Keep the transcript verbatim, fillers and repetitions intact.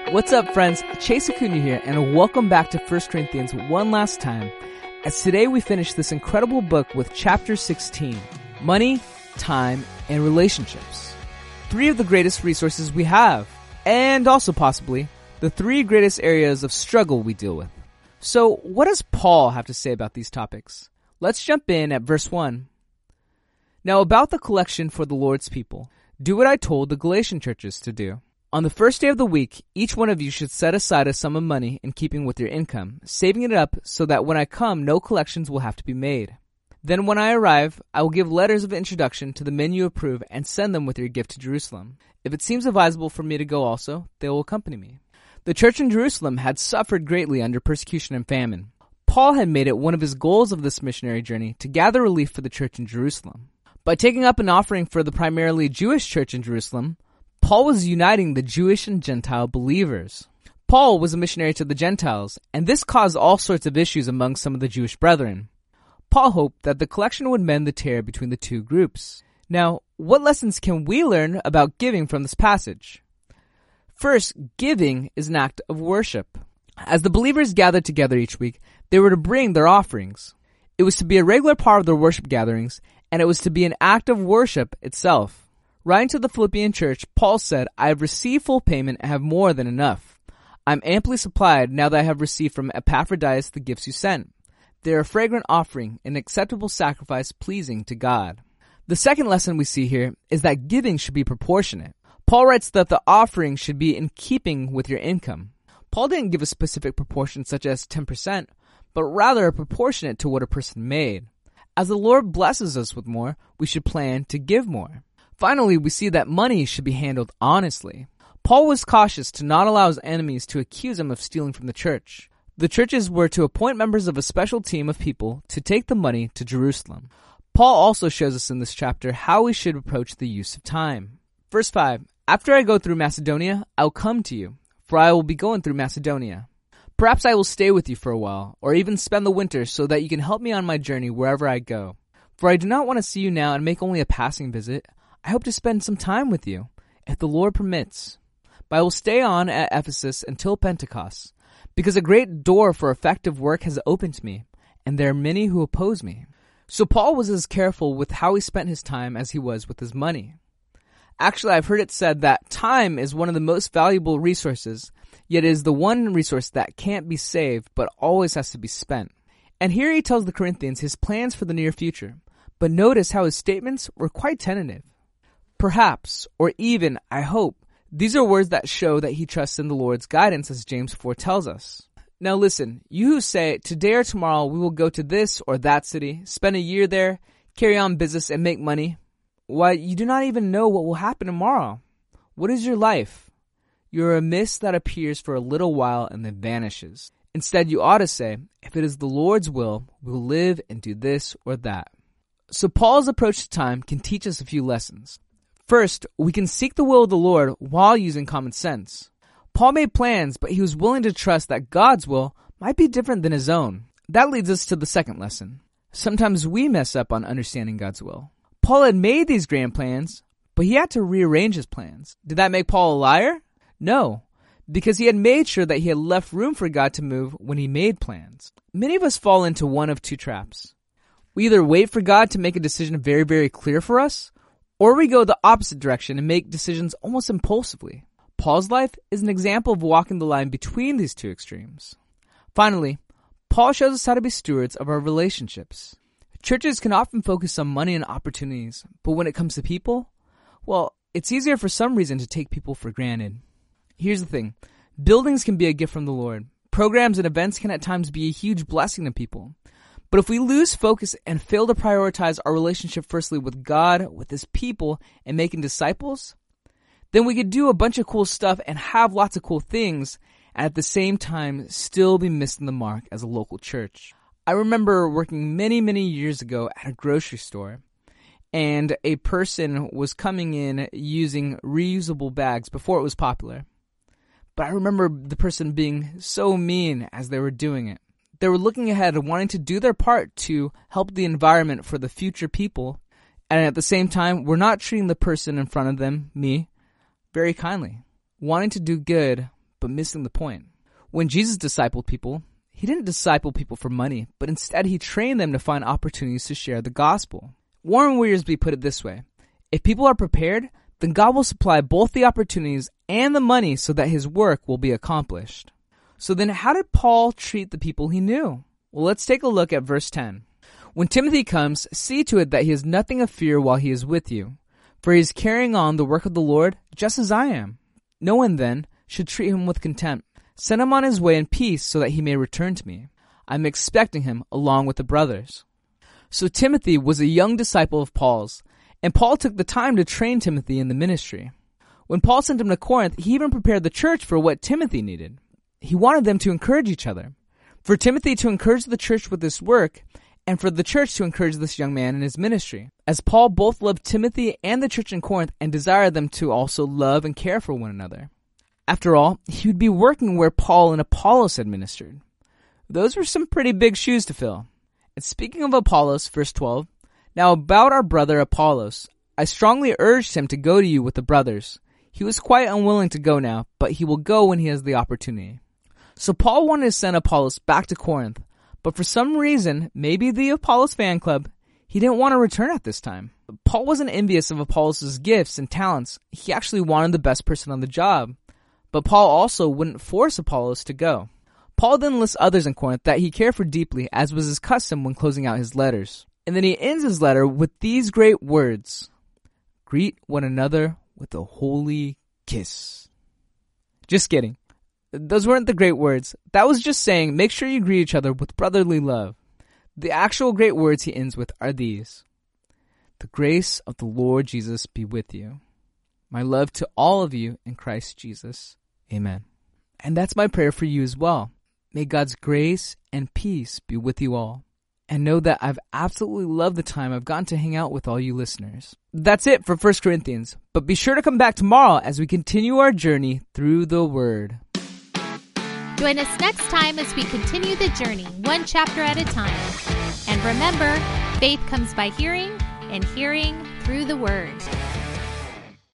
What's up, friends? Chase Acuna here, and welcome back to First Corinthians one last time, as today we finish this incredible book with chapter sixteen, Money, Time, and Relationships. Three of the greatest resources we have, and also possibly the three greatest areas of struggle we deal with. So, what does Paul have to say about these topics? Let's jump in at verse one. Now about the collection for the Lord's people, do what I told the Galatian churches to do. On the first day of the week, each one of you should set aside a sum of money in keeping with your income, saving it up so that when I come, no collections will have to be made. Then when I arrive, I will give letters of introduction to the men you approve and send them with your gift to Jerusalem. If it seems advisable for me to go also, they will accompany me. The church in Jerusalem had suffered greatly under persecution and famine. Paul had made it one of his goals of this missionary journey to gather relief for the church in Jerusalem. By taking up an offering for the primarily Jewish church in Jerusalem, Paul was uniting the Jewish and Gentile believers. Paul was a missionary to the Gentiles, and this caused all sorts of issues among some of the Jewish brethren. Paul hoped that the collection would mend the tear between the two groups. Now, what lessons can we learn about giving from this passage? First, giving is an act of worship. As the believers gathered together each week, they were to bring their offerings. It was to be a regular part of their worship gatherings, and it was to be an act of worship itself. Writing to the Philippian church, Paul said, I have received full payment and have more than enough. I am amply supplied now that I have received from Epaphroditus the gifts you sent. They are a fragrant offering, an acceptable sacrifice pleasing to God. The second lesson we see here is that giving should be proportionate. Paul writes that the offering should be in keeping with your income. Paul didn't give a specific proportion such as ten percent, but rather a proportionate to what a person made. As the Lord blesses us with more, we should plan to give more. Finally, we see that money should be handled honestly. Paul was cautious to not allow his enemies to accuse him of stealing from the church. The churches were to appoint members of a special team of people to take the money to Jerusalem. Paul also shows us in this chapter how we should approach the use of time. Verse five, After I go through Macedonia, I'll come to you, for I will be going through Macedonia. Perhaps I will stay with you for a while, or even spend the winter so that you can help me on my journey wherever I go. For I do not want to see you now and make only a passing visit. I hope to spend some time with you, if the Lord permits. But I will stay on at Ephesus until Pentecost, because a great door for effective work has opened to me, and there are many who oppose me. So Paul was as careful with how he spent his time as he was with his money. Actually, I've heard it said that time is one of the most valuable resources, yet it is the one resource that can't be saved, but always has to be spent. And here he tells the Corinthians his plans for the near future, but notice how his statements were quite tentative. Perhaps, or even, I hope, these are words that show that he trusts in the Lord's guidance, as James four tells us. Now listen, you who say, today or tomorrow we will go to this or that city, spend a year there, carry on business and make money. Why, you do not even know what will happen tomorrow. What is your life? You are a mist that appears for a little while and then vanishes. Instead, you ought to say, if it is the Lord's will, we will live and do this or that. So Paul's approach to time can teach us a few lessons. First, we can seek the will of the Lord while using common sense. Paul made plans, but he was willing to trust that God's will might be different than his own. That leads us to the second lesson. Sometimes we mess up on understanding God's will. Paul had made these grand plans, but he had to rearrange his plans. Did that make Paul a liar? No, because he had made sure that he had left room for God to move when he made plans. Many of us fall into one of two traps. We either wait for God to make a decision very, very clear for us, or we go the opposite direction and make decisions almost impulsively. Paul's life is an example of walking the line between these two extremes. Finally, Paul shows us how to be stewards of our relationships. Churches can often focus on money and opportunities, but when it comes to people, well, it's easier for some reason to take people for granted. Here's the thing. Buildings can be a gift from the Lord. Programs and events can at times be a huge blessing to people. But if we lose focus and fail to prioritize our relationship firstly with God, with his people, and making disciples, then we could do a bunch of cool stuff and have lots of cool things, and at the same time still be missing the mark as a local church. I remember working many, many years ago at a grocery store, and a person was coming in using reusable bags before it was popular. But I remember the person being so mean as they were doing it. They were looking ahead and wanting to do their part to help the environment for the future people, and at the same time, we're not treating the person in front of them, me, very kindly. Wanting to do good, but missing the point. When Jesus discipled people, he didn't disciple people for money, but instead he trained them to find opportunities to share the gospel. Warren Wiersbe put it this way: if people are prepared, then God will supply both the opportunities and the money so that his work will be accomplished. So then how did Paul treat the people he knew? Well, let's take a look at verse ten. When Timothy comes, see to it that he has nothing of fear while he is with you, for he is carrying on the work of the Lord just as I am. No one then should treat him with contempt. Send him on his way in peace so that he may return to me. I am expecting him along with the brothers. So Timothy was a young disciple of Paul's, and Paul took the time to train Timothy in the ministry. When Paul sent him to Corinth, he even prepared the church for what Timothy needed. He wanted them to encourage each other. For Timothy to encourage the church with this work, and for the church to encourage this young man in his ministry, as Paul both loved Timothy and the church in Corinth and desired them to also love and care for one another. After all, he would be working where Paul and Apollos had ministered. Those were some pretty big shoes to fill. And speaking of Apollos, verse twelve, now about our brother Apollos, I strongly urged him to go to you with the brothers. He was quite unwilling to go now, but he will go when he has the opportunity. So Paul wanted to send Apollos back to Corinth, but for some reason, maybe the Apollos fan club, he didn't want to return at this time. Paul wasn't envious of Apollos' gifts and talents. He actually wanted the best person on the job. But Paul also wouldn't force Apollos to go. Paul then lists others in Corinth that he cared for deeply, as was his custom when closing out his letters. And then he ends his letter with these great words: greet one another with a holy kiss. Just kidding. Those weren't the great words. That was just saying, make sure you greet each other with brotherly love. The actual great words he ends with are these: the grace of the Lord Jesus be with you. My love to all of you in Christ Jesus. Amen. And that's my prayer for you as well. May God's grace and peace be with you all. And know that I've absolutely loved the time I've gotten to hang out with all you listeners. That's it for First Corinthians. But be sure to come back tomorrow as we continue our journey through the Word. Join us next time as we continue the journey, one chapter at a time. And remember, faith comes by hearing, and hearing through the Word.